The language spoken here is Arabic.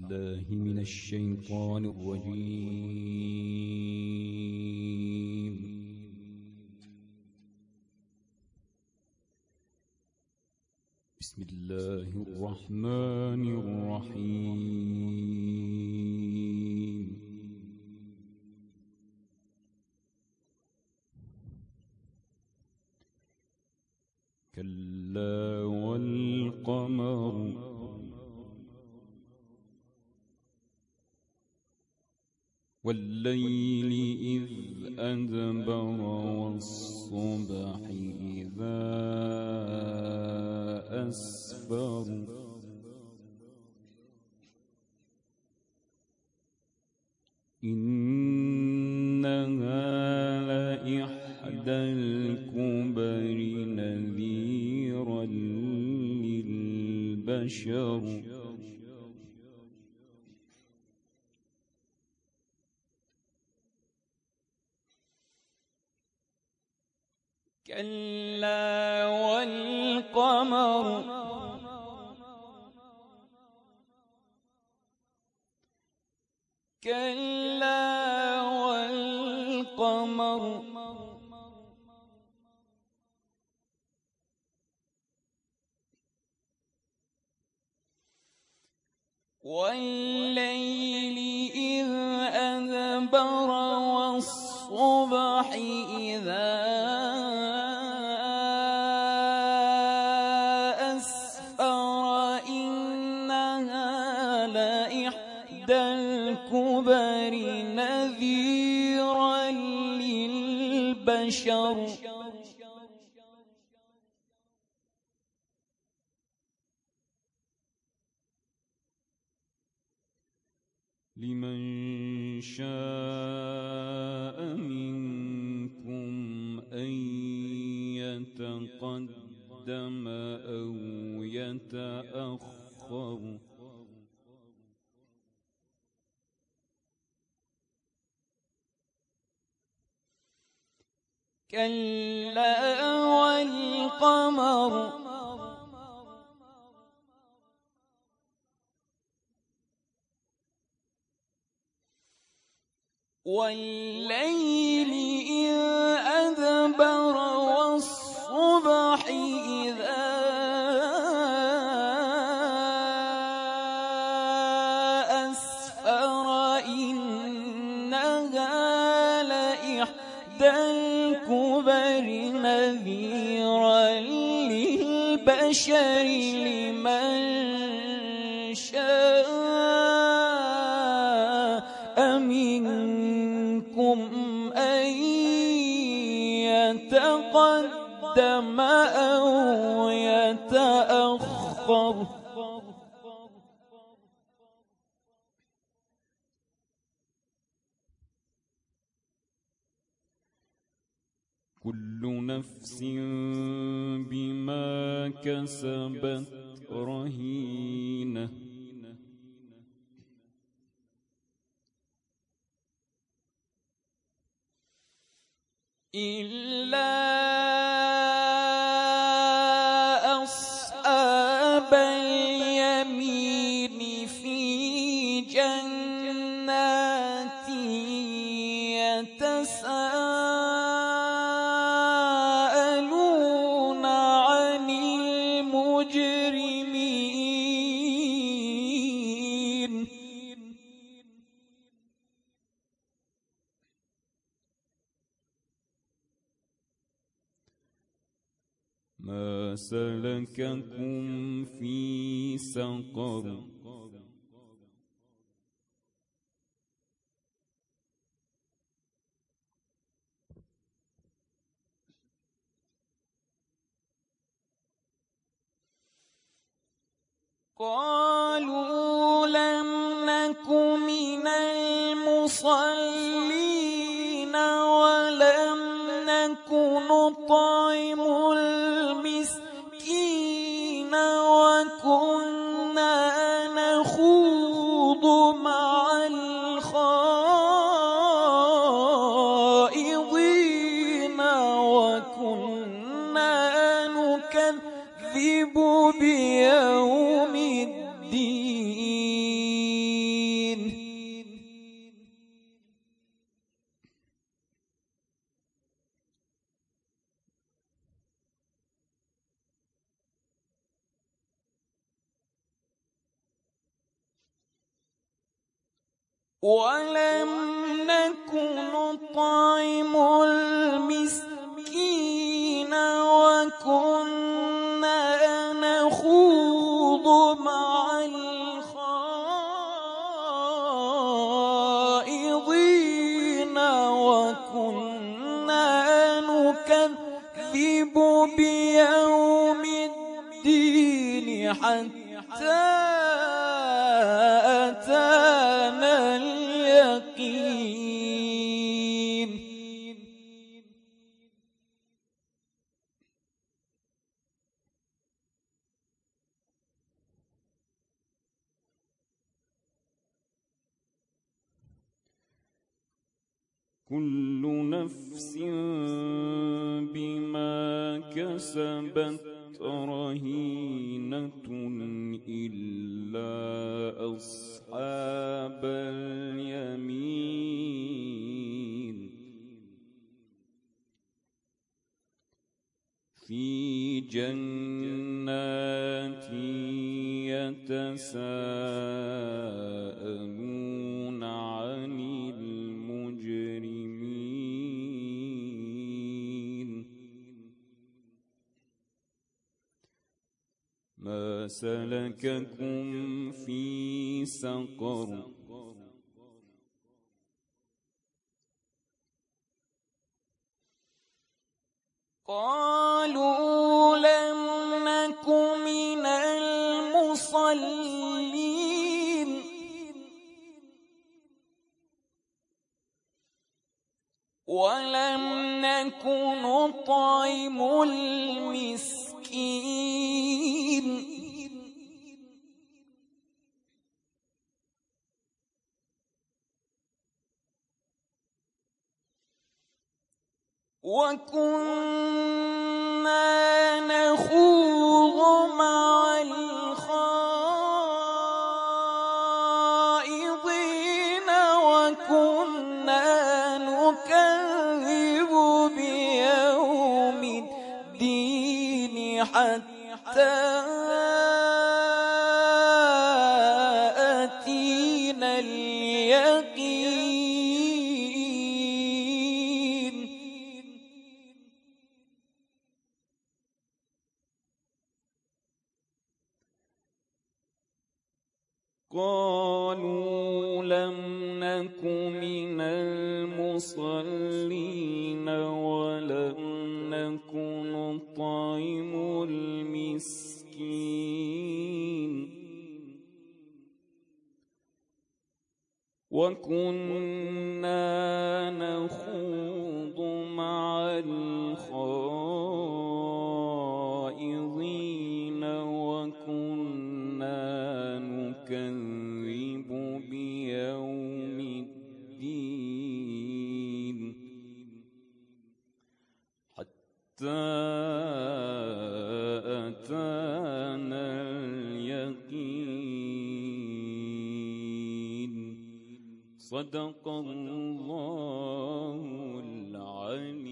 بالله من الشيطان الرجيم. بسم الله الرحمن الرحيم. كلا والقمر والليل إذ أدبر والصبح إذا أسفر إنها لإحدى الكبر نذيرا للبشر كلا والقمر كلا والقمر والليل إذ أدبر والصبح إذا أسفر إنها لإحدى الكبر نذيرا للبشر لمن شاء منكم أن يتقدم أو يتأخر كلا والقمر والليل إذ أدبر والصبح إذا أسفر إنها لإحدى الكبر نذيرا للبشر لمن شاء منكم أن يتقدم أو يتأخر كل نفس بما كسبت رهينة إلا أصحاب اليمين في جنات يتساءلون عن المجرمين ما سلككم في سقر قالوا لم نك من المصلين ولم نك نطعم المسكين وكنا نخوض مع الخائضين وكنا نكذب بيوم الدين ولم نكن نطعم المسكين وكنا نخوض مع الخائضين وكنا نكذب بيوم الدين حتى أتانا اليقين. كل نفس بما كسبت رهينة إلا أصحاب اليمين في جنات يتساءلون عن المجرمين ما سلككم في سقر قالوا لم نك من المصلين ولم نك نطعم المسكين وكنا نخوض مع الخائضين وكنا نكذب بيوم الدين حتى أتينا اليقين. قالوا لم نك من المصلين ولم نك نطعم المسكين وكنا نخوض مع الخائضين وكنا نكذب بيوم الدين حتى أتانا اليقين. صدق الله العلي